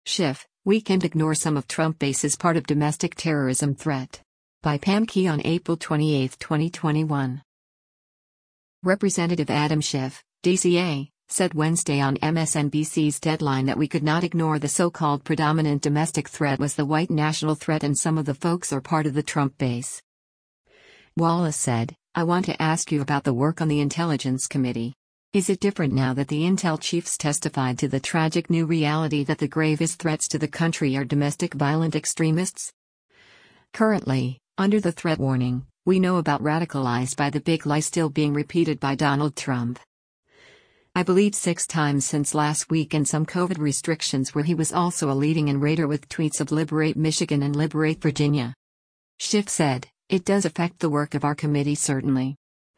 Schiff, we can't ignore some of Trump base as part of domestic terrorism threat. By Pam Key on April 28, 2021. Representative Adam Schiff, DCA, said Wednesday on MSNBC's Deadline that we could not ignore the so-called predominant domestic threat was the white national threat and some of the folks are part of the Trump base. Wallace said, I want to ask you about the work on the Intelligence Committee. Is it different now that the intel chiefs testified to the tragic new reality that the gravest threats to the country are domestic violent extremists? Currently, under the threat warning, we know about radicalized by the big lie still being repeated by Donald Trump. I believe 6 times since last week and some COVID restrictions where he was also a leading inrader with tweets of liberate Michigan and liberate Virginia. Schiff said, it does affect the work of our committee certainly.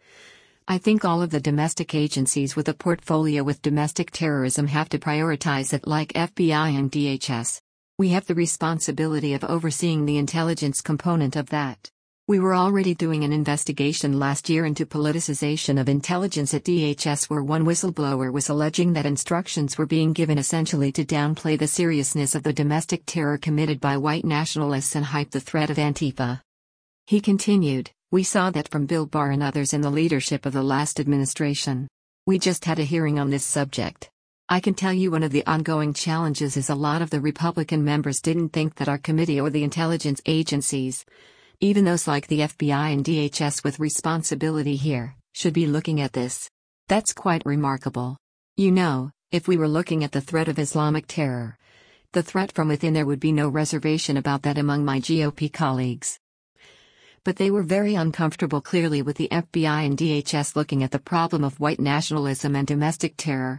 I think all of the domestic agencies with a portfolio with domestic terrorism have to prioritize it like FBI and DHS. We have the responsibility of overseeing the intelligence component of that. We were already doing an investigation last year into politicization of intelligence at DHS where one whistleblower was alleging that instructions were being given essentially to downplay the seriousness of the domestic terror committed by white nationalists and hype the threat of Antifa. He continued, we saw that from Bill Barr and others in the leadership of the last administration. We just had a hearing on this subject. I can tell you one of the ongoing challenges is a lot of the Republican members didn't think that our committee or the intelligence agencies, even those like the FBI and DHS with responsibility here, should be looking at this. That's quite remarkable. You know, if we were looking at the threat of Islamic terror, the threat from within, there would be no reservation about that among my GOP colleagues. But they were very uncomfortable clearly with the FBI and DHS looking at the problem of white nationalism and domestic terror.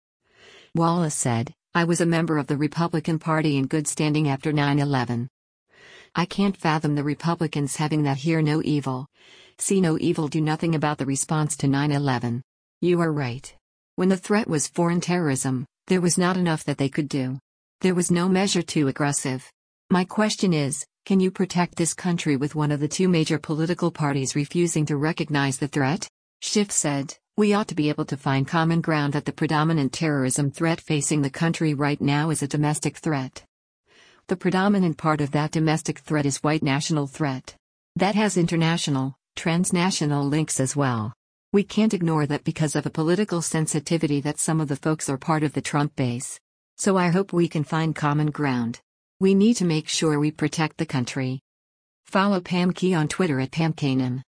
Wallace said, I was a member of the Republican Party in good standing after 9/11. I can't fathom the Republicans having that hear no evil, see no evil, do nothing about the response to 9/11. You are right. When the threat was foreign terrorism, there was not enough that they could do. There was no measure too aggressive. My question is, can you protect this country with one of the 2 major political parties refusing to recognize the threat? Schiff said, we ought to be able to find common ground that the predominant terrorism threat facing the country right now is a domestic threat. The predominant part of that domestic threat is white national threat. That has international, transnational links as well. We can't ignore that because of a political sensitivity that some of the folks are part of the Trump base. So I hope we can find common ground. We need to make sure we protect the country. Follow Pam Key on Twitter at PamKanan.